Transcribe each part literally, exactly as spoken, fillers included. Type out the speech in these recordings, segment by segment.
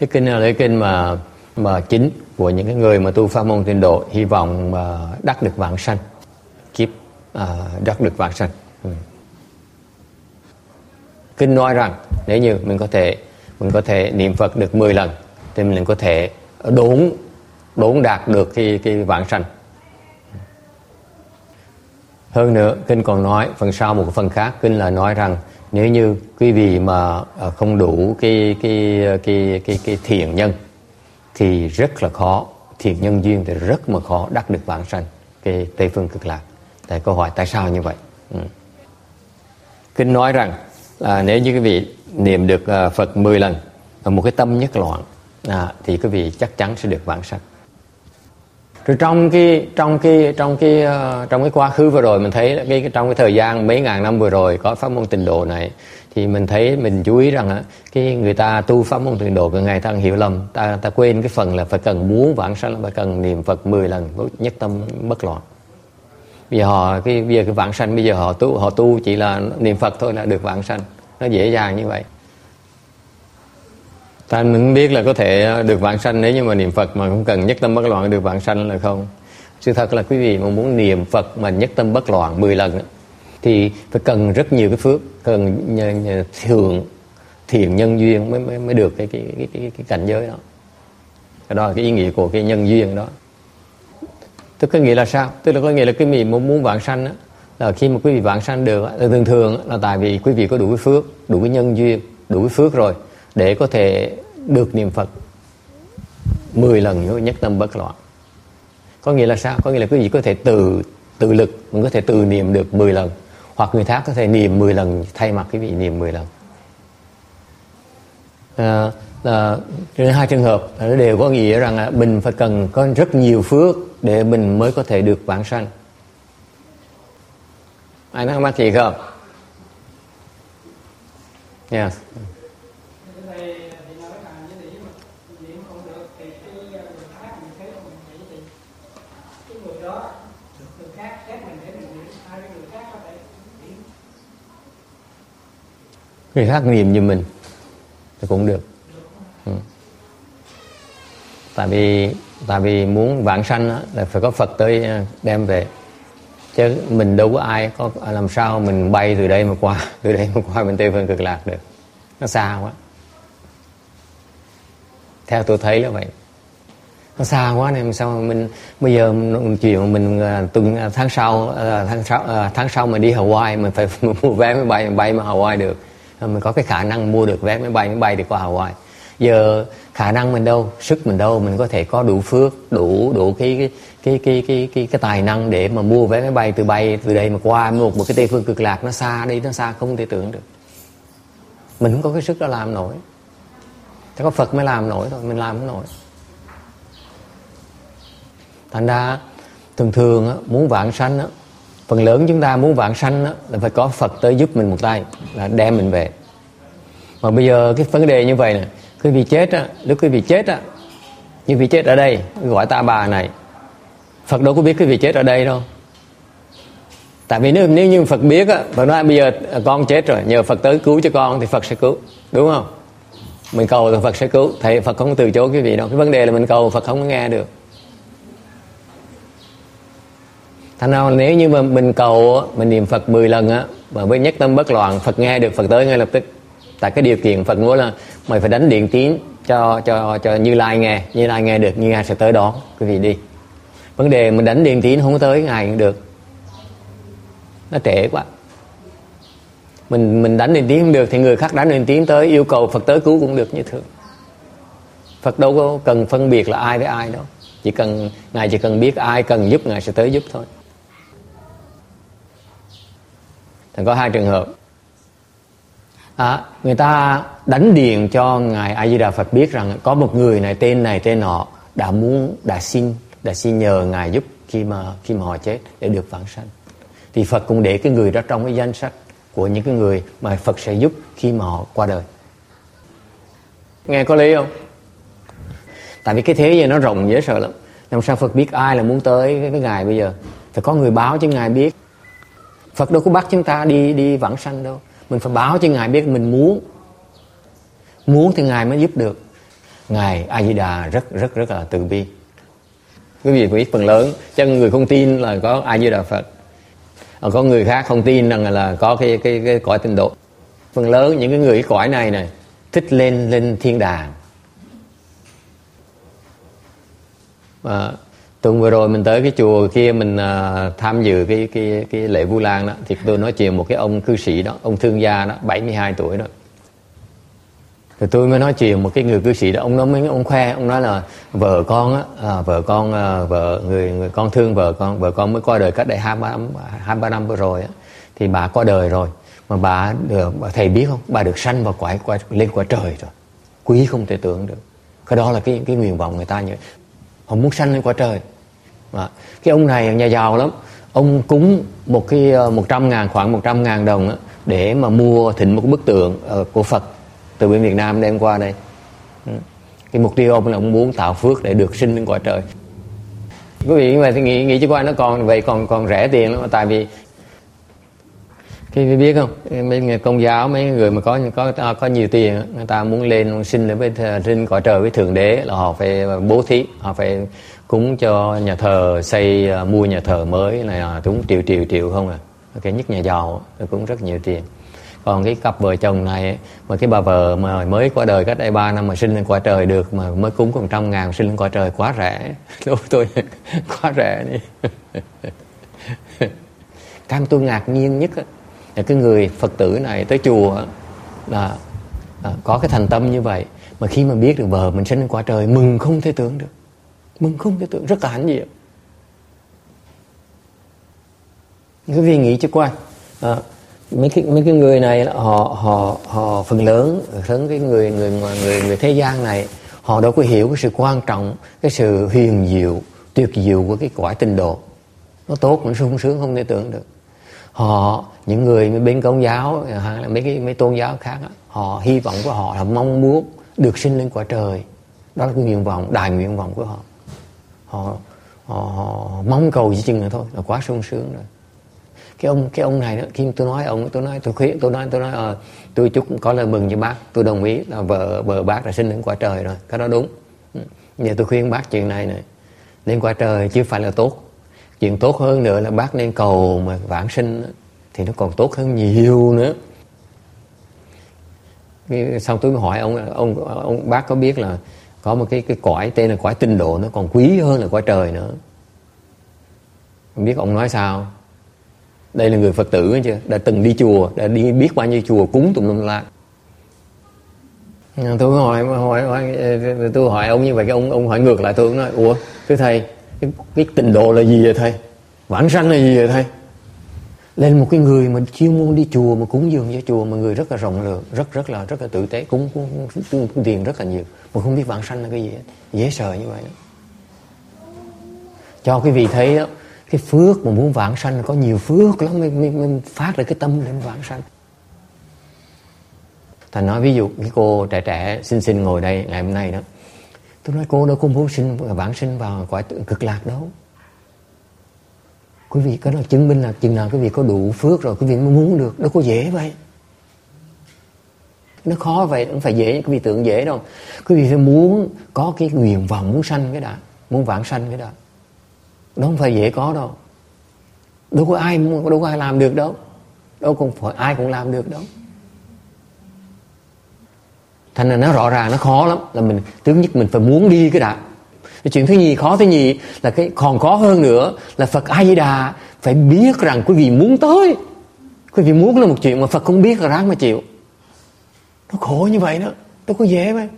Cái kinh này là cái kinh mà mà chính của những cái người mà tu pháp môn Tịnh độ, hy vọng mà đắc được vãng sanh, kiếp à, đắc được vãng sanh. Ừ. Kinh nói rằng nếu như mình có thể mình có thể niệm Phật được mười lần thì mình có thể đốn đốn đạt được cái cái vãng sanh. Hơn nữa, kinh còn nói phần sau một phần khác, kinh là nói rằng nếu như quý vị mà không đủ cái cái cái cái cái thiện nhân thì rất là khó, thiện nhân duyên thì rất mà khó đắc được vãng sanh, cái Tây Phương Cực Lạc. Tại câu hỏi tại sao như vậy? Ừ. Kinh nói rằng à, nếu như quý vị niệm được à, Phật mười lần một cái tâm nhất loạn à, thì quý vị chắc chắn sẽ được vãng sanh. Rồi trong cái trong cái trong cái uh, trong cái quá khứ vừa rồi mình thấy cái, cái trong cái thời gian mấy ngàn năm vừa rồi có pháp môn Tịnh độ này, thì mình thấy mình chú ý rằng cái người ta tu pháp môn Tịnh độ càng ngày ta hiểu lầm, ta ta quên cái phần là phải cần muốn vãng sanh, phải cần niệm Phật mười lần nhất tâm bất loạn. Bây giờ họ cái bây giờ cái vãng sanh bây giờ họ tu họ tu chỉ là niệm Phật thôi là được vãng sanh, nó dễ dàng như vậy. Ta mình biết là có thể được vãng sanh nếu như mà niệm Phật mà không cần nhất tâm bất loạn được vãng sanh là không. Sự thật là quý vị mà muốn niệm Phật mà nhất tâm bất loạn mười lần thì phải cần rất nhiều cái phước, cần thường thiện nhân duyên mới mới, mới được cái cái, cái cái cái cảnh giới đó. Cái đó là cái ý nghĩa của cái nhân duyên đó. Tức có nghĩa là sao? Tức là có nghĩa là cái vị muốn muốn vãng sanh đó, là khi mà quý vị vãng sanh được là thường thường là tại vì quý vị có đủ cái phước, đủ cái nhân duyên, đủ cái phước rồi để có thể được niệm Phật mười lần nhất tâm bất loạn. Có nghĩa là sao? Có nghĩa là quý vị có thể tự tự lực, mình có thể tự niệm được mười lần, hoặc người khác có thể niệm mười lần thay mặt quý vị niệm mười lần. À, là, hai trường hợp nó đều có nghĩa rằng là mình phải cần có rất nhiều phước để mình mới có thể được vãng sanh. Ai nói mắc gì không? Yes. Người khác niệm như mình thì cũng được. Ừ. Tại vì tại vì muốn vãng sanh á, là phải có Phật tới đem về, chứ mình đâu có ai có làm sao mình bay từ đây mà qua từ đây mà qua bên Tây Phương Cực Lạc được, nó xa quá. Theo tôi thấy là vậy, nó xa quá nên sao mình bây giờ chuyện mình tuần tháng sau tháng sau tháng sau mình đi Hawaii mình phải mua vé máy bay mình bay mà Hawaii được, mình có cái khả năng mua được vé máy bay máy bay đi qua Hawaii. Giờ khả năng mình đâu, sức mình đâu, mình có thể có đủ phước, đủ đủ cái cái cái cái cái cái, cái tài năng để mà mua vé máy bay từ bay từ đây mà qua một một cái Tây Phương Cực Lạc, nó xa đi, nó xa không thể tưởng được. Mình không có cái sức đó làm nổi. Chỉ có Phật mới làm nổi thôi, mình làm không nổi. Thành ra thường thường á, muốn vãng sanh á, phần lớn chúng ta muốn vãng sanh á, là phải có Phật tới giúp mình một tay, là đem mình về. Mà bây giờ cái vấn đề như vậy nè, quý vị chết á, lúc quý vị chết á, như vị chết ở đây, gọi ta bà này, Phật đâu có biết quý vị chết ở đây đâu. Tại vì nếu, nếu như Phật biết á, Phật nói bây giờ con chết rồi, nhờ Phật tới cứu cho con thì Phật sẽ cứu, đúng không? Mình cầu thì Phật sẽ cứu, thầy Phật không từ chối quý vị đâu. Cái vấn đề là mình cầu Phật không có nghe được. Thành ra nếu như mà mình cầu, mình niệm Phật mười lần á, mà với nhất tâm bất loạn, Phật nghe được, Phật tới ngay lập tức. Tại cái điều kiện Phật nói là mày phải đánh điện tín cho cho cho Như Lai nghe, Như Lai nghe được, Như Lai sẽ tới đón quý vị đi. Vấn đề mình đánh điện tín không tới ngài cũng được, nó trễ quá. Mình mình đánh điện tín không được thì người khác đánh điện tín tới, yêu cầu Phật tới cứu cũng được như thường. Phật đâu có cần phân biệt là ai với ai đâu, chỉ cần ngài chỉ cần biết ai cần giúp ngài sẽ tới giúp thôi. Thành có hai trường hợp. À, người ta đánh điện cho ngài A Di Đà Phật biết rằng có một người này tên này tên họ đã muốn đã xin đã xin nhờ ngài giúp khi mà khi mà họ chết để được vãng sanh, thì Phật cũng để cái người đó trong cái danh sách của những cái người mà Phật sẽ giúp khi mà họ qua đời. Nghe có lý không? Tại vì cái thế giới nó rộng dễ sợ lắm. Làm sao Phật biết ai là muốn tới với ngài bây giờ? Phải có người báo cho ngài biết. Phật đâu có bắt chúng ta đi đi vãng sanh đâu. Mình phải báo cho ngài biết mình muốn. Muốn thì ngài mới giúp được. Ngài A Di Đà rất rất rất là từ bi. Quý vị biết phần lớn chân người không tin là có A Di Đà Phật, có người khác không tin rằng là có cái cái cái cõi tịnh độ. Phần lớn những cái người cái cõi này này thích lên lên thiên đàng. Và tuần vừa rồi mình tới cái chùa kia mình uh, tham dự cái cái cái lễ Vu Lan đó, thì tôi nói chuyện một cái ông cư sĩ đó, ông thương gia đó, bảy mươi hai tuổi đó. Rồi tôi mới nói chuyện một cái người cư sĩ đó, ông nói mấy ông khoe, ông nói là vợ con á, à, vợ con à, vợ người người con thương vợ con, vợ con mới qua đời cách đây hai ba năm, hai ba năm vừa rồi á, thì bà qua đời rồi, mà bà được, thầy biết không, bà được sanh vào quả, quả lên quả trời rồi, quý không thể tưởng được. Cái đó là cái cái nguyện vọng người ta như vậy. Họ muốn sanh lên quả trời. Mà cái ông này nhà giàu lắm, ông cúng một cái một trăm ngàn khoảng một trăm ngàn đồng á, để mà mua thỉnh một cái bức tượng uh, của Phật từ bên Việt Nam đem qua đây. Cái mục tiêu ông là ông muốn tạo phước để được sinh lên quả trời. Quý vị mà thì nghĩ nghĩ chứ qua nó còn vậy còn còn rẻ tiền lắm, tại vì cái biết không, mấy người công giáo, mấy người mà có có có nhiều tiền, người ta muốn lên sinh ở bên trên cõi trời với thượng đế là họ phải bố thí, họ phải cúng cho nhà thờ, xây mua nhà thờ mới này, chúng triệu triệu triệu không à. Cái nhất nhà giàu cũng rất nhiều tiền. Còn cái cặp vợ chồng này mà cái bà vợ mà mới qua đời cách đây ba năm mà sinh lên quả trời được, mà mới cúng còn trăm ngàn sinh lên quả trời, quá rẻ. Đối với tôi quá rẻ đi. Cái tôi ngạc nhiên nhất là cái người Phật tử này tới chùa là à, có cái thành tâm như vậy, mà khi mà biết được vợ mình sinh lên quả trời mừng không thể tưởng được, mừng không thể tưởng, rất là hãnh diện. Quý vị nghĩ chứ qua à, mấy cái mấy cái người này họ họ họ phần lớn lớn cái người người người người thế gian này họ đâu có hiểu cái sự quan trọng, cái sự huyền diệu tuyệt diệu của cái cõi tịnh độ. Nó tốt, nó sung sướng không thể tưởng được. Họ những người bên Công giáo hay là mấy cái mấy tôn giáo khác, họ hy vọng của họ là mong muốn được sinh lên quả trời. Đó là cái nguyện vọng, đại nguyện vọng của họ. Họ họ, họ mong cầu chỉ chừng nữa thôi là quá sung sướng rồi. Cái ông cái ông này đó, khi tôi nói ông tôi nói tôi khuyên tôi nói tôi nói ờ, tôi chúc có lời mừng cho bác, tôi đồng ý là vợ vợ bác đã sinh lên quả trời rồi, cái đó đúng. Giờ tôi khuyên bác chuyện này này, lên quả trời chứ phải là tốt, chuyện tốt hơn nữa là bác nên cầu mà vãng sinh thì nó còn tốt hơn nhiều nữa. Xong tôi mới hỏi ông ông ông bác có biết là có một cái cái cõi tên là cõi tịnh độ, nó còn quý hơn là quả trời nữa. Không biết ông nói sao? Đây là người Phật tử chưa, đã từng đi chùa, đã đi biết bao nhiêu chùa cúng tùm lum la. Tôi hỏi, hỏi, hỏi tôi hỏi ông như vậy, cái ông ông hỏi ngược lại tôi, cũng nói ủa thưa thầy, cái, cái tịnh độ là gì vậy thầy, vãng sanh là gì vậy thầy? Lên một cái người mà chuyên môn đi chùa mà cúng dường cho chùa, mà người rất là rộng lượng, rất rất là rất là tử tế, cúng, cúng, cúng, cúng tiền rất là nhiều, mà không biết vãng sanh là cái gì hết. Dễ sợ như vậy đó. Cho quý vị thấy đó, cái phước mà muốn vãng sanh có nhiều phước lắm, mình, mình, mình phát ra cái tâm lên vãng sanh. Thành nói ví dụ cái cô trẻ trẻ xinh xinh ngồi đây ngày hôm nay đó, tôi nói cô đâu có muốn sinh vãng sinh vào cõi cực lạc đâu. Quý vị có nói chứng minh là chừng nào quý vị có đủ phước rồi quý vị mới muốn được, đâu có dễ vậy. Nó khó vậy, không phải dễ, quý vị tưởng dễ đâu. Quý vị phải muốn có cái nguyện vọng muốn sanh cái đã, muốn vãng sanh cái đã. Đó không phải dễ có đâu. Đâu có ai đâu có ai làm được đâu. Đâu cũng phải ai cũng làm được đâu. Thành ra nó rõ ràng nó khó lắm, là mình thứ nhất mình phải muốn đi cái đã. Cái chuyện thứ nhì khó thứ nhì là cái còn khó hơn nữa là Phật A Di Đà phải biết rằng quý vị muốn tới. Quý vị muốn là một chuyện mà Phật không biết là ráng mà chịu. Nó khổ như vậy đó, đâu có dễ vậy.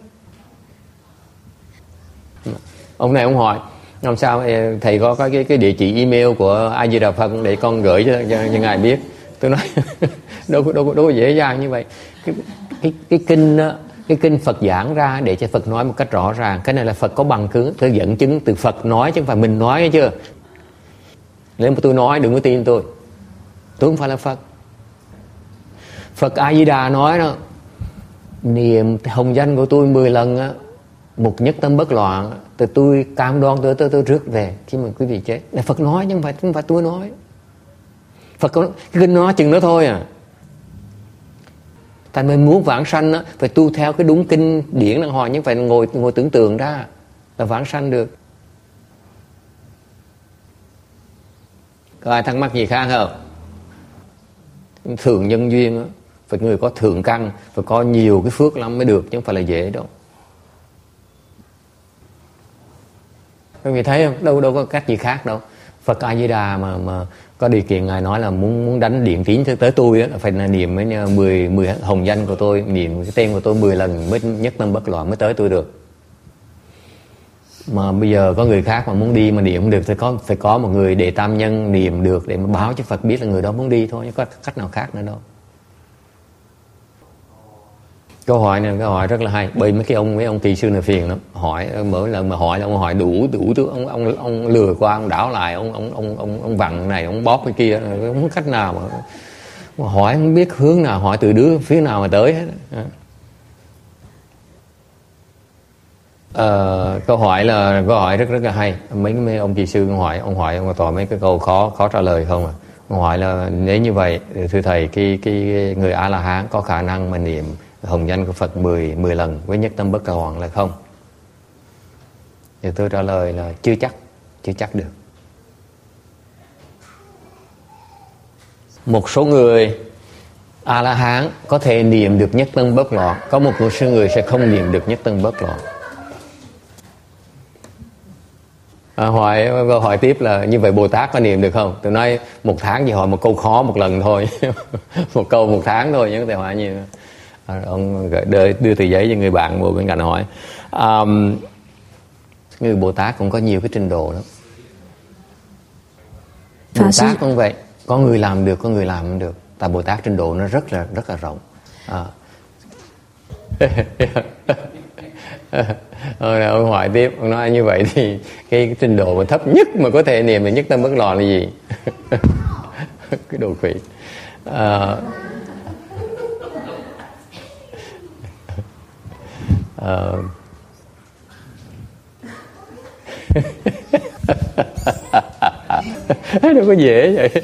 Ông này ông hỏi làm sao thầy có cái cái địa chỉ email của A Di Đà Phật để con gửi cho, cho, cho ngài biết. Tôi nói đâu có đâu có đâu có dễ dàng như vậy. Cái cái cái kinh đó, cái kinh Phật giảng ra để cho Phật nói một cách rõ ràng. Cái này là Phật có bằng chứng, tôi dẫn chứng từ Phật nói chứ không phải mình nói, chưa? Nếu mà tôi nói đừng có tin tôi, tôi không phải là Phật. Phật A Di Đà nói đó, niệm hồng danh của tôi mười lần á, một nhất tâm bất loạn, từ tôi cam đoan tôi tôi tôi rước về khi mà quý vị chết. Là Phật nói chứ không phải không phải tôi nói. Phật có cái kinh nói chừng đó thôi à. Thành mình muốn vãng sanh á, phải tu theo cái đúng kinh điển đàng hoàng, chứ phải ngồi ngồi tưởng tượng ra là vãng sanh được. Có ai thắc mắc gì khác không? Thường nhân duyên á, phải người có thượng căn, phải có nhiều cái phước lắm mới được, chứ không phải là dễ đâu. Các vị thấy không? Đâu đâu có cách gì khác đâu. Phật A Di Đà mà mà có điều kiện ngài nói là muốn muốn đánh điện tín tới tôi á, phải là niệm với mười mười hồng danh của tôi, niệm cái tên của tôi mười lần mới nhất tâm bất loạn mới tới tôi được. Mà bây giờ có người khác mà muốn đi mà niệm không được thì có phải có một người đệ tam nhân niệm được để mà báo cho Phật biết là người đó muốn đi thôi, chứ có cách nào khác nữa đâu. Câu hỏi này câu hỏi rất là hay, bởi mấy cái ông mấy ông kỳ sư này phiền lắm, hỏi mỗi lần mà hỏi là ông hỏi đủ đủ thứ, ông ông ông lừa qua, ông đảo lại, ông ông ông ông ông vặn này, ông bóp cái kia, không có cách nào mà, mà hỏi không biết hướng nào, hỏi từ đứa phía nào mà tới hết. Ờ, câu hỏi là câu hỏi rất rất là hay. Mấy mấy ông kỳ sư hỏi ông hỏi ông toàn mấy cái câu khó khó trả lời không à. Ông hỏi là nếu như vậy thưa thầy, cái cái người A La Hán có khả năng mà niệm hồng danh của Phật mười mười lần với nhất tâm bất loạn là không? Thì tôi trả lời là chưa chắc, chưa chắc được. Một số người A La Hán có thể niệm được nhất tâm bất loạn, có một số người sẽ không niệm được nhất tâm bất loạn. À, hỏi câu hỏi tiếp là như vậy Bồ Tát có niệm được không? Tôi nói một tháng chỉ hỏi một câu khó một lần thôi. Một câu một tháng thôi, nhưng có thể hỏi nhiều. À, ông đưa, đưa tờ giấy cho người bạn ngồi bên cạnh hỏi. À, người Bồ Tát cũng có nhiều cái trình độ đó. Bồ Tát cũng vậy, có người làm được, có người làm không được. Tại Bồ Tát trình độ nó rất là rất là rộng. À. Rồi ông hỏi tiếp, ông nói như vậy thì cái, cái trình độ mà thấp nhất mà có thể niệm được nhất tâm bất loạn là gì? Cái đồ quỷ. À, à, đâu có dễ vậy.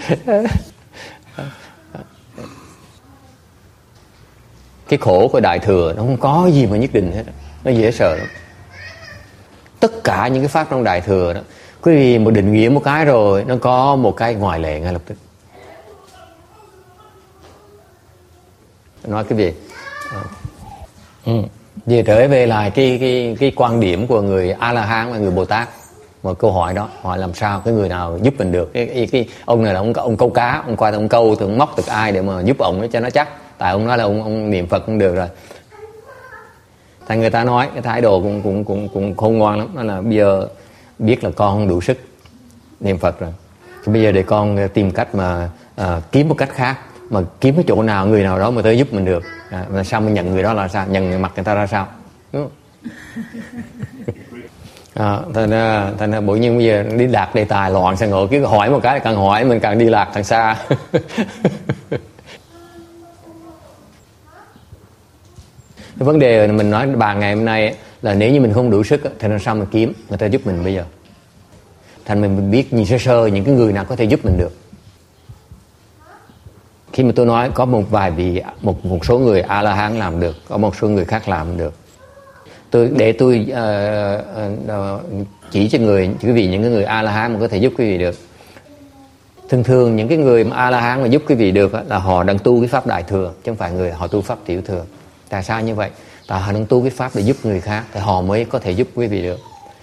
Cái khổ của Đại Thừa nó không có gì mà nhất định hết, nó dễ sợ lắm. Tất cả những cái pháp trong Đại Thừa đó, quý vị một định nghĩa một cái rồi nó có một cái ngoại lệ ngay lập tức. Nói cái gì? Ừ. Về trở về lại cái cái cái quan điểm của người A La Hán và người Bồ Tát. Một câu hỏi đó, hỏi làm sao cái người nào giúp mình được? Cái, cái, cái ông này là ông ông câu cá, ông qua ông câu thì ông móc được ai để mà giúp ông cho nó chắc. Tại ông nói là ông, ông niệm Phật không được rồi. Thành người ta nói cái thái độ cũng cũng cũng cũng khôn ngoan lắm, đó là bây giờ biết là con không đủ sức niệm Phật rồi, thì bây giờ để con tìm cách mà à, kiếm một cách khác, mà kiếm cái chỗ nào người nào đó mà tới giúp mình được. À, mà sao mình nhận người đó là sao, nhận người mặt người ta ra sao, đúng không? À, thành ra thành ra bỗng nhiên bây giờ đi lạc đề tài loạn sang ngộ, cứ hỏi một cái càng hỏi mình càng đi lạc càng xa. Cái vấn đề mình nói bàn ngày hôm nay là nếu như mình không đủ sức thì làm sao mà kiếm người ta giúp mình bây giờ. Thành mình biết nhìn sơ sơ những cái người nào có thể giúp mình được. Khi mà tôi nói có một vài vị một một số người A La Hán làm được, có một số người khác làm được, tôi để tôi uh, uh, chỉ cho người quý vị những cái người A La Hán mà có thể giúp quý vị được. Thường thường những cái người mà A La Hán mà giúp quý vị được là họ đang tu cái pháp Đại Thừa, chứ không phải người họ tu pháp Tiểu Thừa. Tại sao như vậy? Tại họ đang tu cái pháp để giúp người khác thì họ mới có thể giúp quý vị được.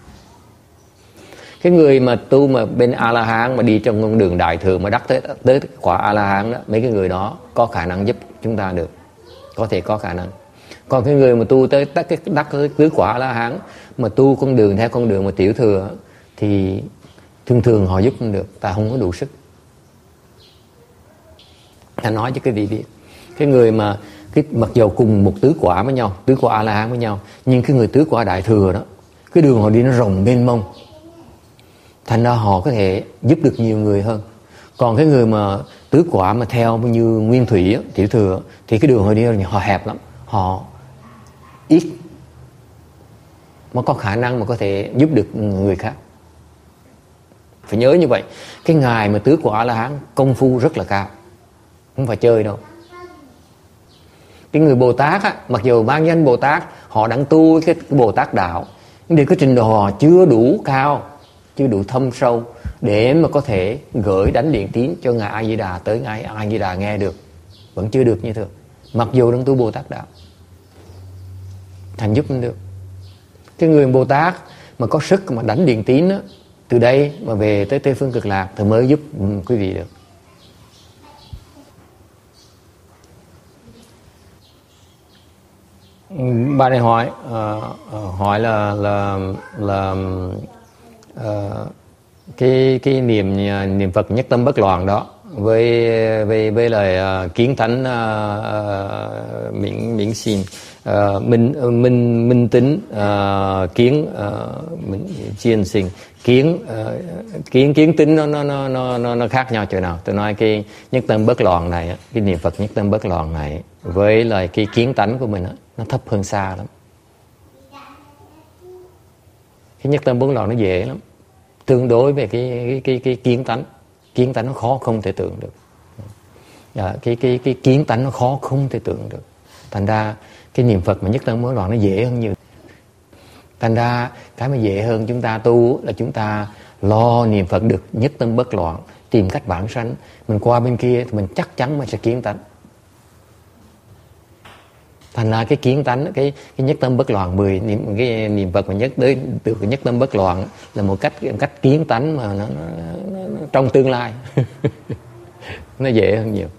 Cái người mà tu mà bên A La Hán mà đi trong con đường Đại Thừa mà đắc tới tới quả A La Hán đó, mấy cái người đó có khả năng giúp chúng ta được, có thể có khả năng. Còn cái người mà tu tới đắc cái đắc tới tứ quả A La Hán mà tu con đường theo con đường mà Tiểu Thừa thì thường thường họ giúp không được, tại không có đủ sức. Ta nói cho cái vị biết, cái người mà cái mặc dầu cùng một tứ quả với nhau, tứ quả A La Hán với nhau, nhưng cái người tứ quả Đại Thừa đó, cái đường họ đi nó rộng mênh mông, thành ra họ có thể giúp được nhiều người hơn. Còn cái người mà tứ quả mà theo như Nguyên Thủy Tiểu Thừa thì cái đường họ đi họ hẹp lắm, họ ít mà có khả năng mà có thể giúp được người khác. Phải nhớ như vậy. Cái ngài mà tứ quả A La Hán công phu rất là cao, không phải chơi đâu. Cái người Bồ Tát á, mặc dù mang danh Bồ Tát, họ đang tu cái Bồ Tát đạo, nhưng để cái trình độ họ chưa đủ cao, chưa đủ thâm sâu để mà có thể gửi đánh điện tín cho Ngài A Di Đà tới Ngài A Di Đà nghe được, vẫn chưa được như thường. Mặc dù đang tu Bồ Tát đạo, thành giúp không được. Cái người Bồ Tát mà có sức mà đánh điện tín á, từ đây mà về tới Tây Phương Cực Lạc thì mới giúp quý vị được. Bạn này hỏi uh, hỏi là là là uh, cái cái niệm niệm Phật nhất tâm bất loạn đó với với với lời uh, kiến thánh uh, uh, miễn miễn xin uh, minh minh minh tính uh, kiến uh, minh chiên sinh kiến uh, kiến kiến tính nó nó nó nó nó khác nhau chỗ nào? Tôi nói cái nhất tâm bất loạn này, cái niệm Phật nhất tâm bất loạn này với lại cái kiến tánh của mình đó, nó thấp hơn xa lắm. Cái nhất tâm bất loạn nó dễ lắm, tương đối về cái cái cái, cái kiến tánh. Kiến tánh nó khó không thể tưởng được. À, cái cái cái kiến tánh nó khó không thể tưởng được. Thành ra cái niệm Phật mà nhất tâm bất loạn nó dễ hơn nhiều. Thành ra cái mà dễ hơn chúng ta tu là chúng ta lo niệm Phật được nhất tâm bất loạn, tìm cách vãng sanh. Mình qua bên kia thì mình chắc chắn mình sẽ kiến tánh. Thành ra cái kiến tánh, cái cái nhất tâm bất loạn mười niệm cái niệm Phật mà nhất tới từ cái nhất tâm bất loạn là một cách một cách kiến tánh mà nó, nó, nó, nó trong tương lai nó dễ hơn nhiều.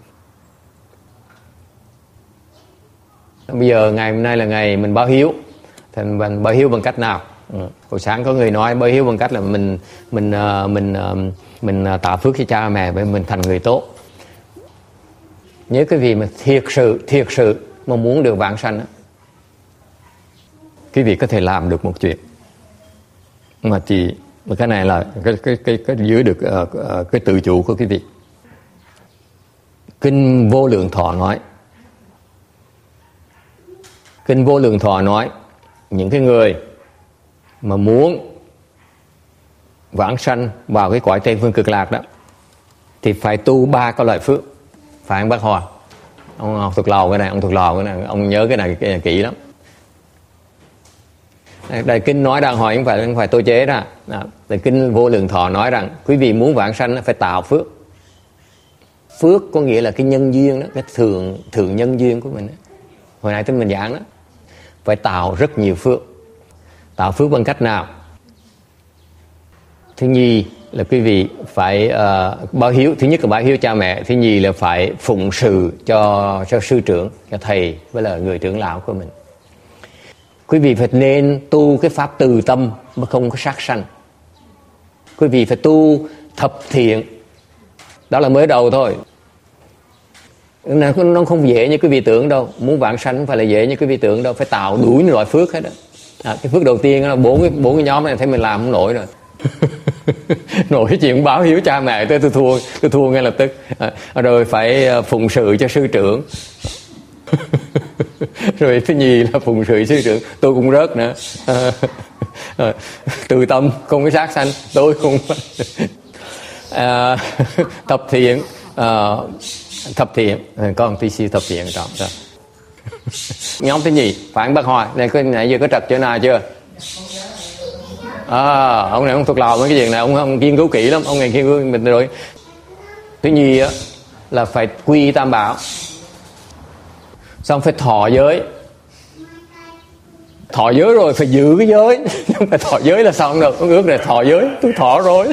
Bây giờ ngày hôm nay là ngày mình báo hiếu, thì mình báo hiếu bằng cách nào? Ừ. Hồi sáng có người nói báo hiếu bằng cách là mình mình mình mình, mình tạo phước cho cha mẹ để mình thành người tốt. Nhớ cái gì mà thiệt sự thiệt sự mà muốn được vãng sanh, quý vị có thể làm được một chuyện mà chỉ mà cái này là cái cái cái, cái giữ được uh, cái tự chủ của quý vị. Kinh Vô Lượng Thọ nói, Kinh Vô Lượng Thọ nói những cái người mà muốn vãng sanh vào cái cõi Tây Phương Cực Lạc đó thì phải tu ba cái loại phước. Phải không bác Hòa? Ông, ông thuộc lầu cái này, ông thuộc lầu cái này, ông nhớ cái này, cái này kỹ lắm. Đại kinh nói rằng hỏi không phải không phải tôi chế ra. Đại kinh Vô Lượng Thọ nói rằng quý vị muốn vãng sanh phải tạo phước. Phước có nghĩa là cái nhân duyên đó, cái thượng thượng nhân duyên của mình đó. Hồi nãy tôi mình giảng đó, phải tạo rất nhiều phước. Tạo phước bằng cách nào? Thứ nhì là quý vị phải uh, báo hiếu. Thứ nhất là báo hiếu cha mẹ. Thứ nhì là phải phụng sự cho cho sư trưởng, cho thầy với là người trưởng lão của mình. Quý vị phải nên tu cái pháp từ tâm mà không có sát sanh. Quý vị phải tu thập thiện. Đó là mới đầu thôi. Nó không dễ như quý vị tưởng đâu. Muốn vãng sanh không phải là dễ như quý vị tưởng đâu. Phải tạo đủ những loại phước hết đó. À, cái phước đầu tiên là bốn cái bốn cái nhóm này thấy mình làm không nổi rồi. Nổi cái chuyện báo hiếu cha mẹ tôi tôi thua tôi thua ngay lập tức. À, rồi phải phụng sự cho sư trưởng. Rồi thứ nhì là phụng sự sư trưởng, tôi cũng rớt nữa. À, à, từ tâm không có sát sanh, tôi không. À, thập thiện, à, thập thiện, con tí xíu thập thiện trọng rồi. Nhóm thứ nhì phản bác hỏi này, cái này giờ có trật chỗ nào chưa? À, ông này ông thuộc lò mấy cái chuyện này, ông ông nghiên cứu kỹ lắm, ông này nghiên cứu mình rồi. Thứ nhì á là phải quy tam bảo, xong phải thọ giới. Thọ giới rồi phải giữ cái giới, không phải thọ giới là xong đâu, ông ước này thọ giới, tôi thọ rồi.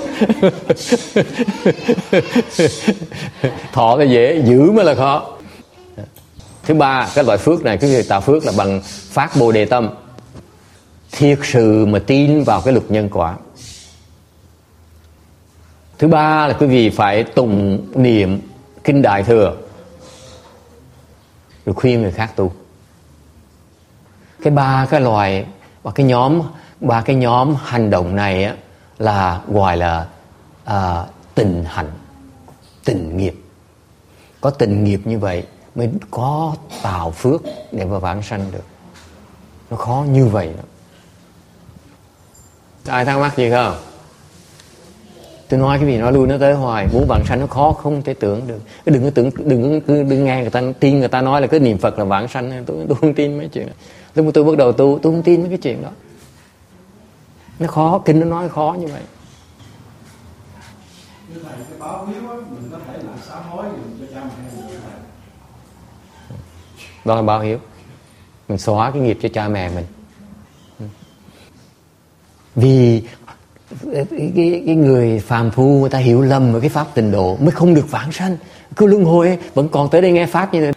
Thọ là dễ, giữ mới là khó. Thứ ba, cái loại phước này, cái người tạo phước là bằng phát Bồ Đề tâm, thiệt sự mà tin vào cái luật nhân quả. Thứ ba là quý vị phải tụng niệm kinh Đại Thừa, rồi khuyên người khác tu. Cái ba cái loại và cái nhóm ba cái nhóm hành động này á, là gọi là à, tình hạnh, tình nghiệp. Có tình nghiệp như vậy mới có tạo phước để mà vãng sanh được. Nó khó như vậy đó. Ai thắc mắc gì không? Tôi nói cái gì nói lui nó tới hoài. Muốn vãng sanh nó khó không thể tưởng được. Đừng có tưởng, đừng có đừng nghe người ta tin người ta nói là cái niệm Phật là vãng sanh. Tôi, tôi không tin mấy chuyện đó. Lúc mà tôi bắt đầu tu, tôi không tin mấy cái chuyện đó. Nó khó, kinh nó nói khó như vậy. Như thầy cái báo hiếu á, mình có thể là sám hối cho cha mẹ mình. Đó là báo hiếu. Mình xóa cái nghiệp cho cha mẹ mình. Vì cái, cái người phàm phu người ta hiểu lầm với cái pháp tịnh độ mới không được vãng sanh. Cứ luân hồi ấy, vẫn còn tới đây nghe pháp như thế.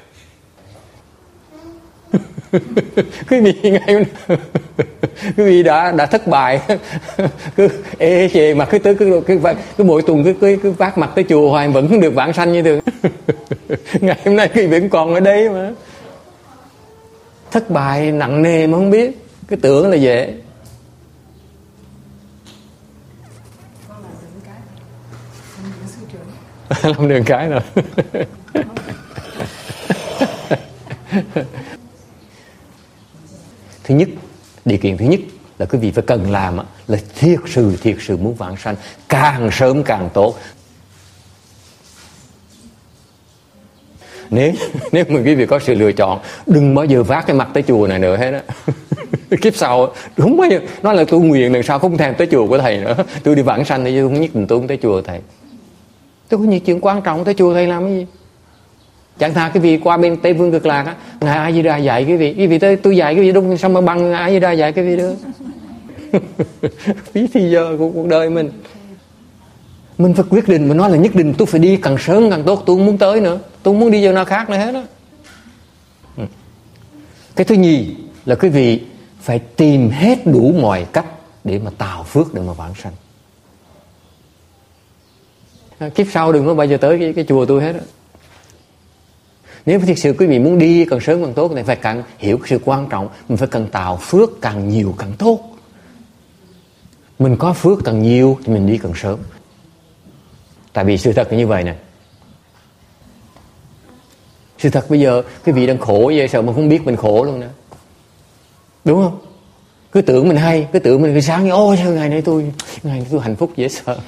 Quý vị ngay quý vị đã đã thất bại, cứ ê chề mà cứ tới cứ cứ, cứ, cứ mỗi tuần cứ cứ, cứ vác mặt tới chùa hoài vẫn không được vãng sanh như thường. Ngày hôm nay quý vị vẫn còn ở đây mà thất bại nặng nề mà không biết, cứ tưởng là dễ. Làm đường cái rồi. Thứ nhất, điều kiện thứ nhất là quý vị phải cần làm là thiệt sự thiệt sự muốn vãng sanh, càng sớm càng tốt. Nếu nếu mà quý vị có sự lựa chọn, đừng bao giờ vác cái mặt tới chùa này nữa hết á. Kiếp sau đúng bao giờ nói là tôi nguyện lần sau không thèm tới chùa của thầy nữa, tôi đi vãng sanh thì tôi không nhất định tôi không tới chùa thầy. Tôi có nhiều chuyện quan trọng tới chùa thầy làm cái gì? Chẳng thà cái vị qua bên Tây Phương Cực Lạc á, ngài A Di Đà dạy cái vị, cái vị tới tôi dạy cái vị đúng sao mà bằng A Di Đà dạy cái vị đó. Phí thì giờ của cuộc đời mình. Mình phải quyết định, mình nói là nhất định tôi phải đi càng sớm càng tốt, tôi không muốn tới nữa, tôi không muốn đi vào nào khác nữa hết đó. Cái thứ nhì là quý vị phải tìm hết đủ mọi cách để mà tạo phước để mà vãng sanh. Kiếp sau đừng có bao giờ tới cái, cái chùa tôi hết đó. Nếu thực sự quý vị muốn đi càng sớm càng tốt thì phải càng hiểu sự quan trọng, mình phải cần tạo phước càng nhiều càng tốt. Mình có phước càng nhiều thì mình đi càng sớm. Tại vì sự thật là như vậy nè. Sự thật bây giờ quý vị đang khổ vậy sao mà không biết mình khổ luôn nè. Đúng không? Cứ tưởng mình hay, cứ tưởng mình cứ sáng như ôi sao ngày nay tôi ngày nay tôi hạnh phúc dễ sợ.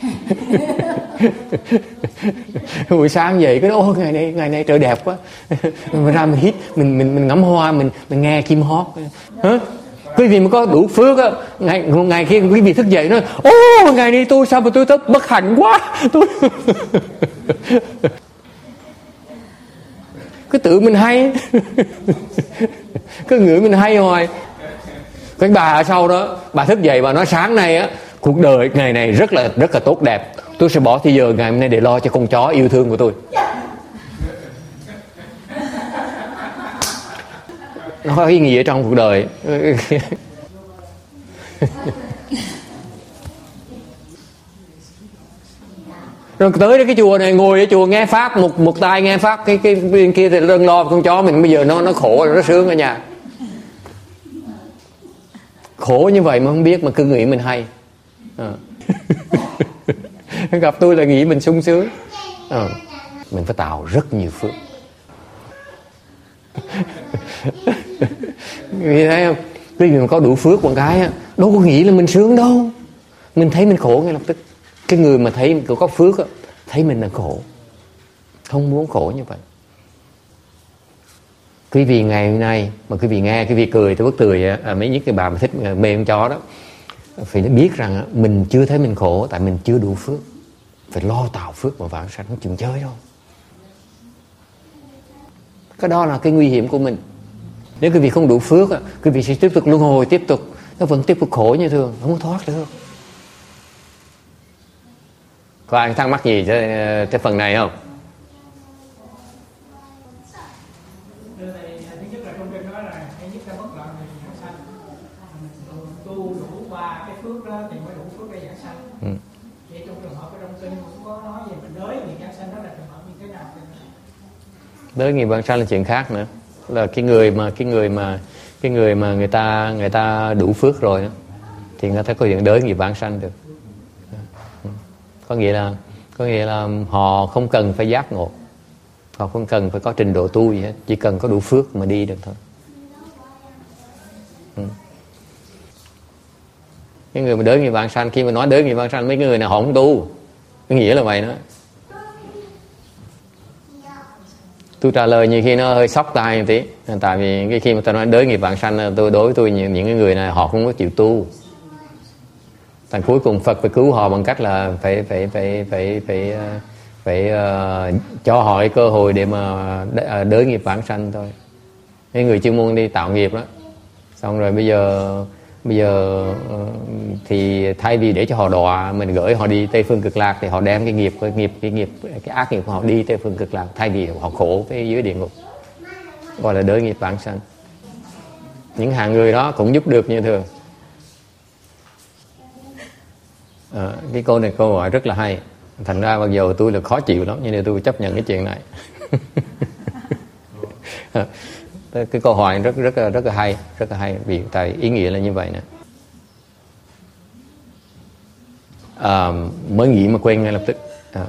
Buổi sáng dậy cái ô ngày nay ngày nay trời đẹp quá. Mình ra mình hít, mình mình mình ngắm hoa, mình mình nghe chim hót. Hả? Quý vị mà có đủ phước á, ngày ngày kia quý vị thức dậy nói ô ngày nay tôi sao mà tôi thật bất hạnh quá. Tôi cứ tự mình hay. Cứ ngửi mình hay hoài. Cái bà ở sau đó, bà thức dậy bà nói sáng nay á, cuộc đời ngày này rất là rất là tốt đẹp. Tôi sẽ bỏ thì giờ ngày hôm nay để lo cho con chó yêu thương của tôi. Nó có ý nghĩa trong cuộc đời. Rồi tới cái chùa này ngồi ở chùa nghe pháp, một một tay nghe pháp, cái cái bên kia thì lân lo con chó mình bây giờ nó nó khổ rồi nó sướng ở nhà. Khổ như vậy mà không biết mà cứ nghĩ mình hay. À. Gặp tôi là nghĩ mình sung sướng. À. Mình phải tạo rất nhiều phước. Vì thấy không? Vì mình có đủ phước một cái á, đâu có nghĩ là mình sướng đâu. Mình thấy mình khổ ngay lập tức. Cái người mà thấy có phước á, thấy mình là khổ, không muốn khổ như vậy. Quý vị ngày hôm nay mà quý vị nghe, quý vị cười tôi bất cười à, mấy những cái bà mà thích mê con chó đó, phải biết rằng mình chưa thấy mình khổ tại mình chưa đủ phước. Phải lo tạo phước mà vãng sanh, không chừng chơi đâu. Cái đó là cái nguy hiểm của mình. Nếu quý vị không đủ phước, quý vị sẽ tiếp tục luân hồi, tiếp tục nó vẫn tiếp tục khổ như thường, không có thoát được. Có ai thắc mắc gì tới, tới phần này không? Thứ nhất là trong kinh nói là hay nhất là bất loạn thì giảng sanh. Tu đủ ba cái phước đó thì mới đủ phước để giảng sanh. Ừ. Vậy trong trường hợp ở trong kinh cũng có nói về mình đới nghiệp giảng sanh, đó là trường hợp như thế nào? Đới nghiệp giảng sanh là chuyện khác nữa. Là cái người mà cái người mà cái người mà người ta người ta đủ phước rồi đó, thì người ta có hiện đới nghiệp giảng sanh được. Có nghĩa là có nghĩa là họ không cần phải giác ngộ, họ không cần phải có trình độ tu gì hết, chỉ cần có đủ phước mà đi được thôi. Ừ. Cái người mà đới nghiệp vãng sanh, khi mà nói đới nghiệp vãng sanh, mấy người này họ không tu, Cái nghĩa là vậy đó. Tôi trả lời nhiều khi nó hơi sốc tai một tí, tại vì cái khi mà tôi nói đới nghiệp vãng sanh, tôi đối với tôi những, những cái người này họ không có chịu tu. Thành cuối cùng Phật phải cứu họ bằng cách là phải phải phải phải phải phải, phải uh, cho họ cái cơ hội để mà đới nghiệp vãng sanh thôi. Cái người chuyên môn đi tạo nghiệp đó, xong rồi bây giờ bây giờ uh, thì thay vì để cho họ đọa, mình gửi họ đi Tây Phương Cực Lạc, thì họ đem cái nghiệp cái nghiệp cái nghiệp cái ác nghiệp của họ đi Tây Phương Cực Lạc, thay vì họ khổ với dưới địa ngục, gọi là đới nghiệp vãng sanh. Những hạng người đó cũng giúp được như thường. À, cái câu này câu hỏi rất là hay. Thành ra bao giờ tôi là khó chịu lắm, nhưng mà tôi chấp nhận cái chuyện này. Cái câu hỏi rất rất rất là hay, rất là hay, vì tại ý nghĩa là như vậy nè. À, mới nghĩ mà quên ngay lập tức. À.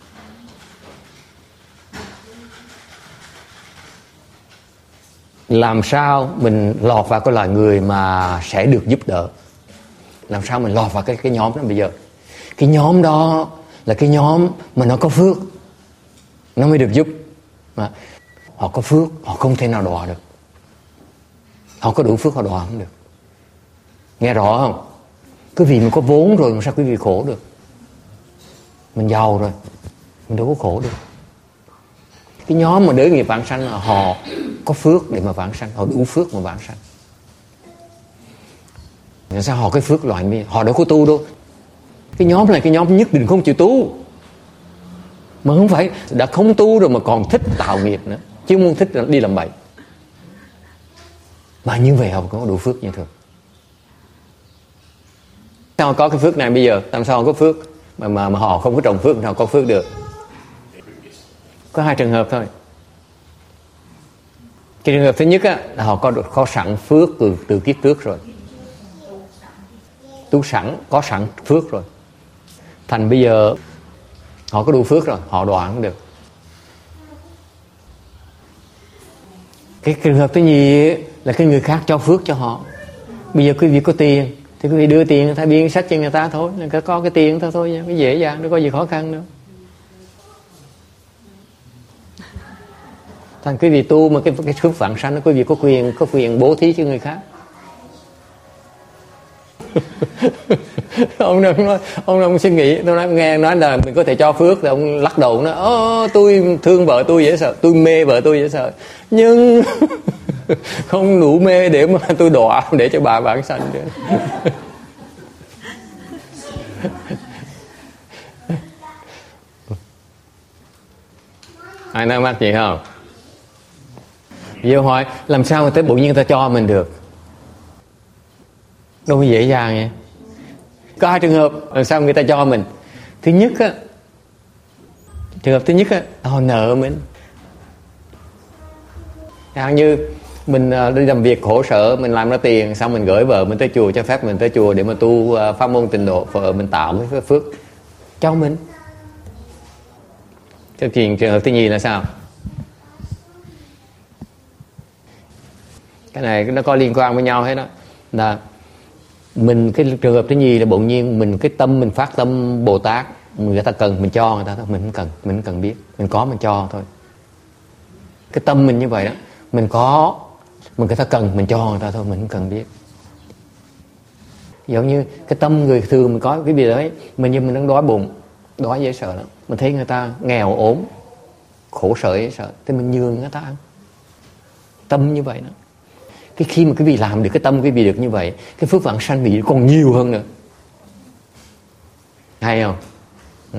Làm sao mình lọt vào cái loại người mà sẽ được giúp đỡ? Làm sao mình lọt vào cái cái nhóm đó bây giờ? Cái nhóm đó là cái nhóm mà nó có phước, nó mới được giúp. Mà họ có phước, họ không thể nào đọa được. Họ có đủ phước họ đọa không được. Nghe rõ không? Quý vị mình có vốn rồi mà sao quý vị khổ được? Mình giàu rồi, mình đâu có khổ được. Cái nhóm mà đới nghiệp vãng sanh là họ có phước để mà vãng sanh, họ đủ phước mà vãng sanh. Làm sao họ cái phước loại này? Họ đâu có tu đâu. Cái nhóm này cái nhóm nhất định không chịu tu. Mà không phải đã không tu rồi mà còn thích tạo nghiệp nữa, chứ không thích đi làm bậy. Mà như vậy họ có đủ phước như thường. Sao có cái phước này bây giờ? Làm sao họ có phước mà, mà, mà họ không có trồng phước, họ có phước được? Có hai trường hợp thôi. Cái trường hợp thứ nhất á, là họ có, có sẵn phước từ, từ kiếp trước rồi. Tu sẵn, có sẵn phước rồi. Thành bây giờ họ có đủ phước rồi, họ đọa không được. Cái trường hợp thứ nhì là cái người khác cho phước cho họ. Bây giờ quý vị có tiền thì quý vị đưa tiền người ta, biên sách cho người ta thôi, người ta có cái tiền thôi thôi nha, cái dễ dàng, đâu có gì khó khăn đâu. Thành quý vị tu mà cái cái phước vãng sanh, quý vị có quyền có quyền bố thí cho người khác. Ông đang nói, ông đang suy nghĩ, tôi nói nghe nói là mình có thể cho phước, thì ông lắc đầu nói, ơ tôi thương vợ tôi dễ sợ, tôi mê vợ tôi dễ sợ, nhưng không đủ mê để mà tôi đọa để cho bà vãng sanh nữa. Ai nói mắc gì không? Giờ hỏi làm sao mà tới bụng nhiên người ta cho mình được? Đâu có dễ dàng vậy. Có hai trường hợp làm sao người ta cho mình. Thứ nhất á, trường hợp thứ nhất á, họ nợ mình. Chẳng như mình đi làm việc khổ sở, mình làm ra tiền, xong mình gửi vợ mình tới chùa, cho phép mình tới chùa để mà tu pháp môn tịnh độ, vợ mình tạo cái phước cho mình. Cái chuyện trường hợp thứ nhì là sao? Cái này nó có liên quan với nhau hết đó. Là mình cái trường hợp thứ nhì là bỗng nhiên mình cái tâm mình phát tâm Bồ Tát, người ta cần mình cho người ta thôi, mình không cần, mình không cần biết, mình có mình cho thôi. Cái tâm mình như vậy đó, mình có, mình người ta cần mình cho người ta thôi, mình không cần biết. Giống như cái tâm người thường mình có cái gì đấy, mình như mình đang đói bụng, đói dễ sợ lắm, mình thấy người ta nghèo ốm, khổ sở dễ sợ, thì mình nhường người ta ăn. Tâm như vậy đó. Cái khi mà quý vị làm được cái tâm quý vị được như vậy, cái phước vãng sanh vị còn nhiều hơn nữa. Hay không? Ừ.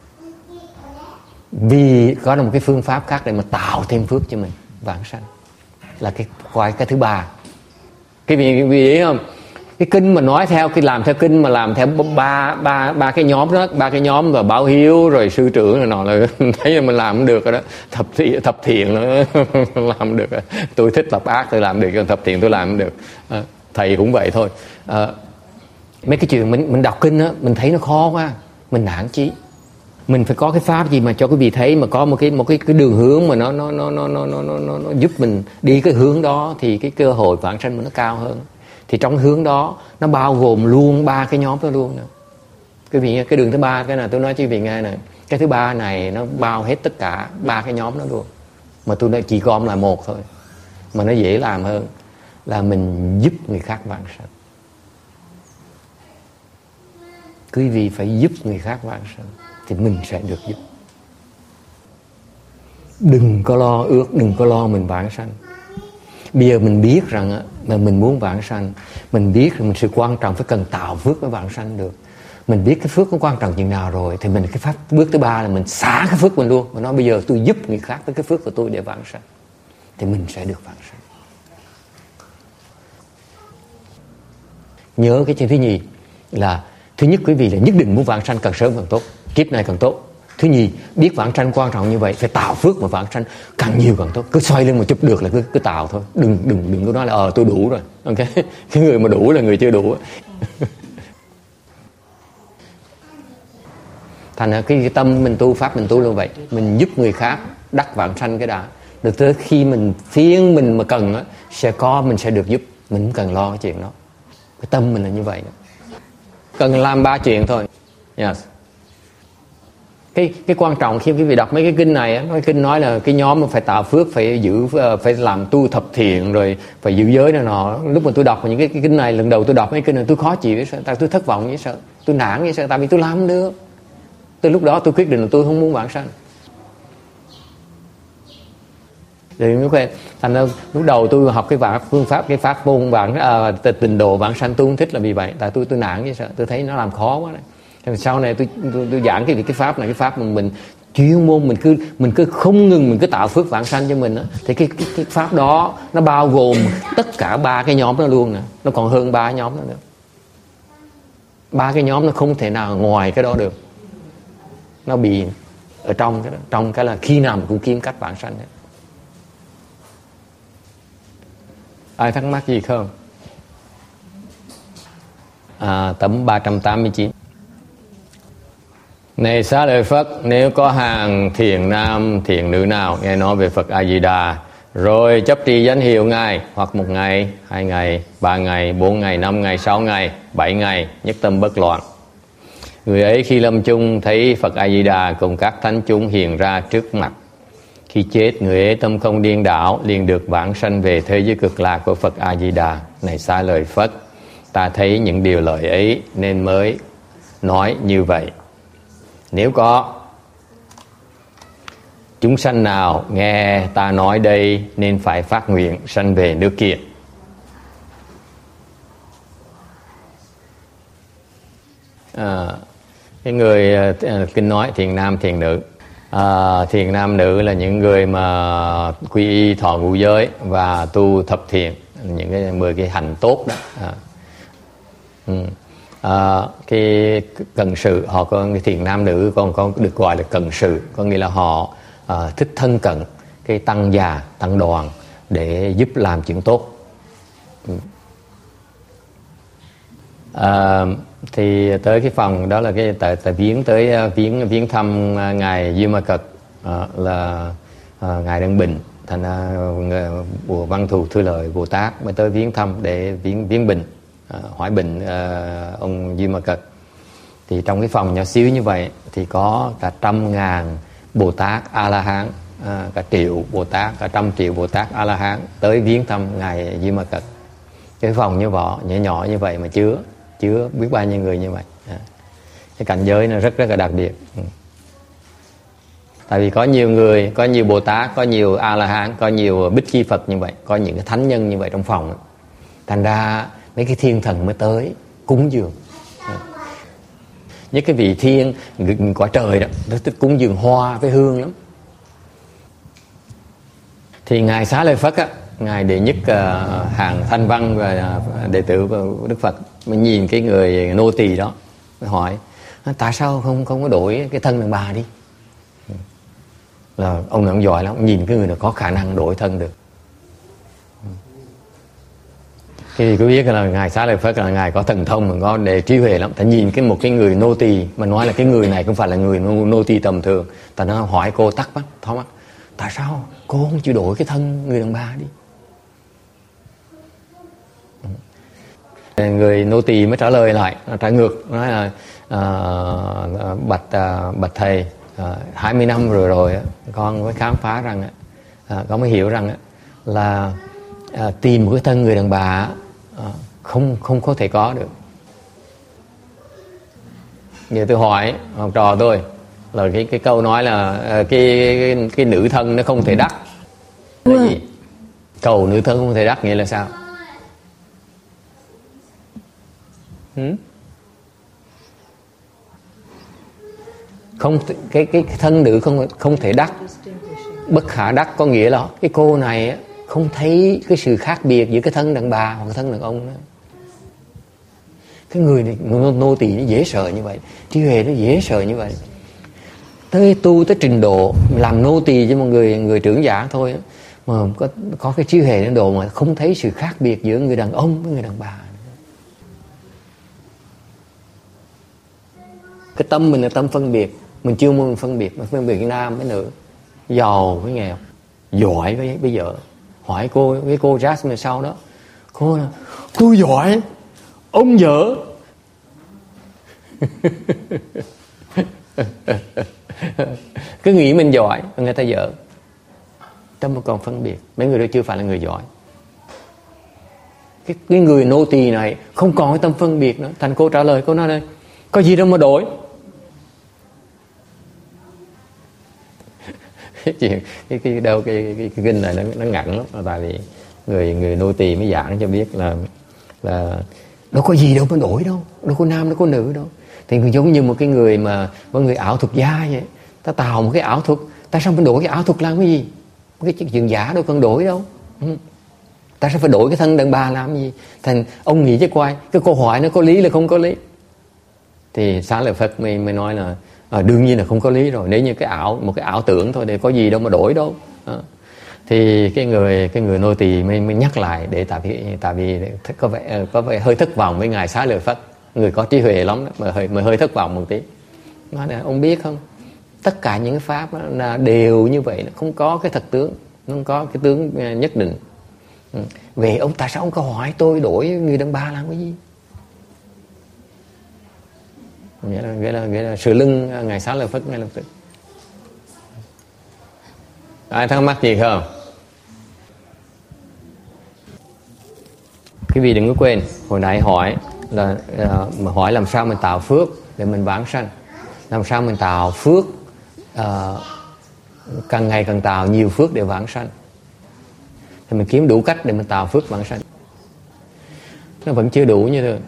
Vì có một cái phương pháp khác để mà tạo thêm phước cho mình vãng sanh, là cái quay cái thứ ba. Cái vị quý vị ý không? Cái kinh mà nói theo cái làm theo kinh mà làm theo ba ba ba cái nhóm đó, ba cái nhóm rồi Bảo Hiếu rồi sư trưởng rồi nọ là thấy là mình làm không được rồi đó. Thập thiện thập thiện nó làm được. Tôi thích thập ác tôi làm được, còn thập thiện tôi làm không được. À, thầy cũng vậy thôi. À, mấy cái chuyện mình mình đọc kinh á, mình thấy nó khó quá, mình nản chí. Mình phải có cái pháp gì mà cho quý vị thấy, mà có một cái một cái cái đường hướng mà nó nó nó nó nó nó nó, nó giúp mình đi cái hướng đó, thì cái cơ hội vãng sanh mình nó cao hơn. Thì trong hướng đó nó bao gồm luôn ba cái nhóm đó luôn nữa. Quý vị nghe, cái đường thứ ba, cái này tôi nói cho quý vị nghe này, cái thứ ba này nó bao hết tất cả ba cái nhóm đó luôn, mà tôi đã chỉ gom là một thôi, mà nó dễ làm hơn, là mình giúp người khác vãng sanh. Quý vị phải giúp người khác vãng sanh thì mình sẽ được giúp. Đừng có lo ước, đừng có lo mình vãng sanh. Bây giờ mình biết rằng mà mình muốn vãng sanh, mình biết rằng mình sự quan trọng phải cần tạo phước mới vãng sanh được. Mình biết cái phước nó quan trọng chừng nào rồi thì mình cái pháp bước thứ ba là mình xả cái phước mình luôn, mà nói bây giờ tôi giúp người khác với cái phước của tôi để vãng sanh, thì mình sẽ được vãng sanh. Nhớ cái chuyện thứ nhì là, thứ nhất quý vị là nhất định muốn vãng sanh càng sớm càng tốt, kiếp này càng tốt. Thứ nhì, biết vãng sanh quan trọng như vậy, phải tạo phước mà vãng sanh càng nhiều càng tốt. Cứ xoay lưng một chút được là cứ cứ tạo thôi, đừng đừng đừng có nói là ờ tôi đủ rồi. Ok, cái người mà đủ là người chưa đủ. Thành ra cái, cái tâm mình tu pháp mình tu luôn vậy, mình giúp người khác đắc vãng sanh cái đã. Được tới khi mình phiên mình mà cần á, sẽ có mình sẽ được giúp, mình không cần lo cái chuyện đó. Cái tâm mình là như vậy đó. Cần làm ba chuyện thôi. Yes. Cái cái quan trọng khi quý vị đọc mấy cái kinh này á, cái kinh nói là cái nhóm mà phải tạo phước, phải giữ, phải làm tu thập thiện, rồi phải giữ giới này nọ. Lúc mà tôi đọc những cái, cái kinh này, lần đầu tôi đọc mấy kinh này tôi khó chịu, tại tôi thất vọng với sợ, tôi nản với sợ, tại vì tôi làm không được. Từ lúc đó tôi quyết định là tôi không muốn vãng sanh. Thì mới quen. Thành ra lúc đầu tôi học cái vãng phương pháp, cái pháp môn vãng à, tịnh độ vãng sanh tôi không thích là vì vậy, tại tôi tôi nản với sợ, tôi thấy nó làm khó quá đấy. Thì sau này tôi, tôi, tôi giảng cái cái pháp này, cái pháp mà mình chuyên môn, mình cứ mình cứ không ngừng mình cứ tạo phước vãng sanh cho mình á, thì cái, cái cái pháp đó nó bao gồm tất cả ba cái nhóm đó luôn nè, nó còn hơn ba nhóm đó nữa. Ba cái nhóm nó không thể nào ngoài cái đó được, nó bị ở trong cái đó, trong cái là khi nào mình cũng kiếm cách vãng sanh đấy. Ai thắc mắc gì không? À, tấm ba trăm tám mươi chín. Này Xá Lợi Phất, nếu có hàng thiện nam thiện nữ nào nghe nói về Phật A Di Đà, rồi chấp trì danh hiệu Ngài, hoặc một ngày, hai ngày, ba ngày, bốn ngày, năm ngày, sáu ngày, bảy ngày, nhất tâm bất loạn, người ấy khi lâm chung thấy Phật A Di Đà cùng các thánh chúng hiện ra trước mặt. Khi chết, người ấy tâm không điên đảo, liền được vãng sanh về thế giới cực lạc của Phật A Di Đà. Này Xá Lợi Phất, ta thấy những điều lợi ấy nên mới nói như vậy. Nếu có chúng sanh nào nghe ta nói đây, nên phải phát nguyện sanh về nước kia. À, cái người uh, kinh nói thiện nam thiện nữ, à, thiện nam nữ là những người mà quy y thọ ngũ giới và tu thập thiện, những cái mười cái hạnh tốt đó. À. Ừ. À, cái cần sự, họ có cái thiện nam nữ còn có được gọi là cần sự, có nghĩa là họ à, thích thân cận cái tăng già tăng đoàn để giúp làm chuyện tốt. Ừ. À, thì tới cái phòng đó là cái tại tại viếng tới viếng viếng thăm ngài Duy Ma Cật, à, là à, ngài Đăng Bình, thành ra Bùa Văn Thù Thư Lợi Bồ Tát mới tới viếng thăm để viếng viếng bình, à, hỏi bình à, ông Duy Ma Cật. Thì trong cái phòng nhỏ xíu như vậy thì có cả trăm ngàn Bồ Tát A La Hán, à, cả triệu Bồ Tát, cả trăm triệu Bồ Tát A La Hán tới viếng thăm ngài Duy Ma Cật. Cái phòng như vỏ nhỏ nhỏ như vậy mà chứa chứa biết bao nhiêu người như vậy. À, cái cảnh giới nó rất rất là đặc biệt. Ừ. Tại vì có nhiều người, có nhiều Bồ Tát, có nhiều A La Hán, có nhiều Bích Chi Phật như vậy, có những cái thánh nhân như vậy trong phòng. Thành ra mấy cái thiên thần mới tới cúng dường. À. Những cái vị thiên quả trời đó, nó thích cúng dường hoa với hương lắm. Thì ngài Xá Lợi Phất á, ngài đệ nhất uh, hàng thanh văn và uh, đệ tử của Đức Phật mới nhìn cái người nô tỳ đó, mới hỏi tại sao không không có đổi cái thân đàn bà đi. Là ông này ông giỏi lắm, nhìn cái người nào có khả năng đổi thân được. Thì có biết là ngài Xá Lợi Phất là ngài có thần thông, mà có để trí huệ lắm. Ta nhìn cái một cái người nô tỳ mà nói là cái người này không phải là người nô, nô tỳ tầm thường. Ta nó hỏi cô tắc mắt, thó mắt, tại sao cô không chịu đổi cái thân người đàn bà đi? Người nô tỳ mới trả lời lại, trả ngược, nói là à, bạch à, bạch thầy, à, hai mươi năm rồi rồi con mới khám phá rằng à, con mới hiểu rằng là à, tìm một cái thân người đàn bà à, không không có thể có được. Như tôi hỏi học trò tôi là cái cái câu nói là à, cái, cái cái nữ thân nó không thể đắc là gì? Cầu nữ thân không thể đắc nghĩa là sao? Hmm? Không, cái cái thân nữ không không thể đắc, bất khả đắc có nghĩa là cái cô này không thấy cái sự khác biệt giữa cái thân đàn bà hoặc thân đàn ông đó. Cái người này nô, nô tỳ nó dễ sợ như vậy, trí huệ nó dễ sợ như vậy. Tới tu tới trình độ làm nô tỳ cho một người người trưởng giả thôi mà có có cái trí huệ đến độ mà không thấy sự khác biệt giữa người đàn ông với người đàn bà. Cái tâm mình là tâm phân biệt, mình chưa muốn phân biệt, mà phân biệt nam với nữ, giàu với nghèo, giỏi với bây giờ. Hỏi cô, cái cô Jasmine sau đó, cô là tôi giỏi, ông dở. Cứ nghĩ mình giỏi, người ta dở. Tâm còn phân biệt, mấy người đó chưa phải là người giỏi. Cái, cái người nô tỳ này không còn cái tâm phân biệt nữa. Thành cô trả lời, cô nói đây, có gì đâu mà đổi. Cái chuyện cái cái đâu cái cái, cái, cái kinh này nó nó ngắn lắm, tại vì người người nô tỳ mới giảng cho biết là là đâu có gì đâu mà đổi đâu, đâu có nam đâu có nữ đâu. Thì giống như một cái người mà một người ảo thuật gia vậy, ta tạo một cái ảo thuật, tại sao mình đổi cái ảo thuật làm cái gì? Cái chuyện giả đâu cần đổi đâu. Ừ. Ta sẽ phải đổi cái thân đàn bà làm gì? Thành ông nghĩ chứ quay cái câu hỏi nó có lý là không có lý. Thì Xá Lợi Phất mới, mới nói là à, đương nhiên là không có lý rồi, nếu như cái ảo một cái ảo tưởng thôi thì có gì đâu mà đổi đâu. À. Thì cái người cái người nô tỳ mới, mới nhắc lại để tại vì tại vì có vẻ có vẻ hơi thất vọng với ngài Xá Lợi Phất, người có trí huệ lắm đó, mà hơi mà hơi thất vọng một tí. Nói là ông biết không, tất cả những cái pháp đó là đều như vậy, nó không có cái thật tướng, nó không có cái tướng nhất định. Ừ. Về ông tại sao ông có hỏi tôi đổi người đàn bà làm cái gì? Nghĩa là, nghĩa là, nghĩa là sửa lưng ngài Xá Lợi Phất ngay lập tức. Ai thắc mắc gì không? Quý vị đừng có quên, hồi nãy hỏi là uh, mà hỏi làm sao mình tạo phước để mình vãng sanh, làm sao mình tạo phước uh, càng ngày càng tạo nhiều phước để vãng sanh, thì mình kiếm đủ cách để mình tạo phước vãng sanh. Nó vẫn chưa đủ như thế.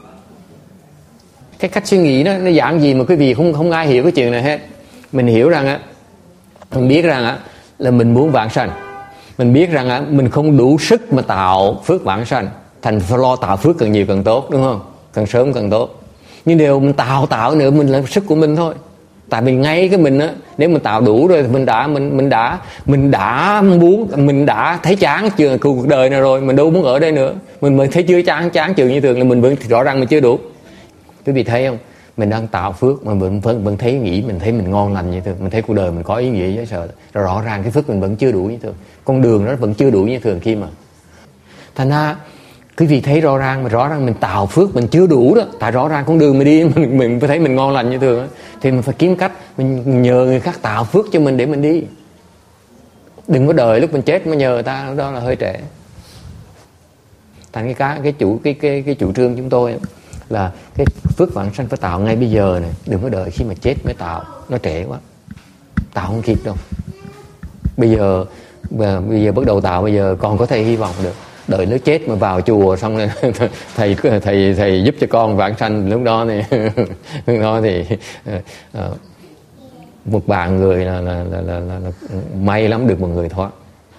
Cái cách suy nghĩ đó nó dạng gì mà quý vị không không ai hiểu cái chuyện này hết. Mình hiểu rằng á, mình biết rằng á là mình muốn vãng sanh, mình biết rằng á mình không đủ sức mà tạo phước vãng sanh, thành phải lo tạo phước càng nhiều càng tốt, đúng không? Càng sớm càng tốt. Nhưng điều mình tạo tạo nữa mình là sức của mình thôi. Tại vì ngay cái mình á, nếu mình tạo đủ rồi thì mình đã mình mình đã mình đã muốn mình đã thấy chán chưa cuộc đời này rồi, mình đâu muốn ở đây nữa. Mình mới thấy chưa chán chán chừng như thường là mình vẫn rõ ràng mình chưa đủ. Quý vị thấy không? Mình đang tạo phước mà mình vẫn vẫn thấy nghĩ mình thấy mình ngon lành như thường, mình thấy cuộc đời mình có ý nghĩa dễ sợ. Rồi rõ ràng cái phước mình vẫn chưa đủ như thường, con đường nó vẫn chưa đủ như thường khi mà. Thành ra quý vị thấy rõ ràng mà rõ ràng mình tạo phước mình chưa đủ đó, tại rõ ràng con đường mình đi mình mình phải thấy mình ngon lành như thường đó. Thì mình phải kiếm cách mình nhờ người khác tạo phước cho mình để mình đi. Đừng có đợi lúc mình chết mới nhờ người ta, đó là hơi trễ. Thành cái cái cái chủ cái cái cái chủ trương chúng tôi là cái phước vãng sanh phải tạo ngay bây giờ này, đừng có đợi khi mà chết mới tạo, nó trễ quá, tạo không kịp đâu. Bây giờ bây giờ bắt đầu tạo bây giờ còn có thể hy vọng được. Đợi nó chết mà vào chùa xong rồi thầy thầy thầy giúp cho con vãng sanh, lúc đó thì lúc đó thì uh, một bạn người là là, là, là, là, là may lắm được một người thoát.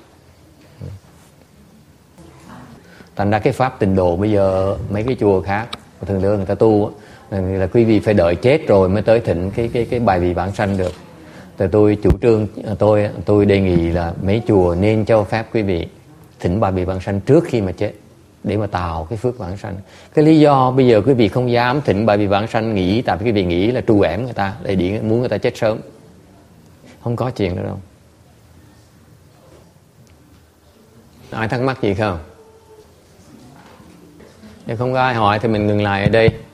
Thành ra cái pháp tịnh độ bây giờ mấy cái chùa khác thường thường người ta tu là, là quý vị phải đợi chết rồi mới tới thịnh cái cái cái bài vị vãng sanh được. Thì tôi chủ trương tôi tôi đề nghị là mấy chùa nên cho phép quý vị thỉnh bài vị vãng sanh trước khi mà chết để mà tạo cái phước vãng sanh. Cái lý do bây giờ quý vị không dám thỉnh bài vị vãng sanh nghĩ tại vì quý vị nghĩ là trù ẻm người ta để điện muốn người ta chết sớm. Không có chuyện đó đâu. Ai thắc mắc gì không? Nếu không có ai hỏi thì mình ngừng lại ở đây.